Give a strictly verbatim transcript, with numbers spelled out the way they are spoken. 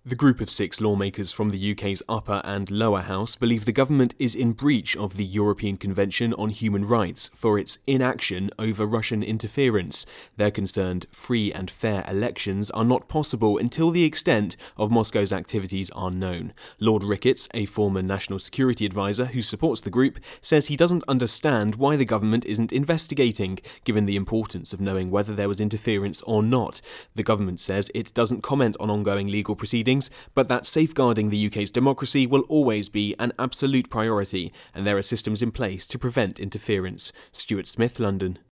The group of six lawmakers from the U K's upper and lower house believe the government is in breach of the European Convention on Human Rights for its inaction over Russian interference. They're concerned free and fair elections are not possible until the extent of Moscow's activities are known. Lord Ricketts, a former national security advisor who supports the group, says he doesn't understand why the government isn't investigating, given the importance of knowing whether there was interference or not. The government says it doesn't comment on ongoing legal proceedings, but that safeguarding the U K's democracy will always be an absolute priority, and there are systems in place to prevent interference. Stuart Smith, London.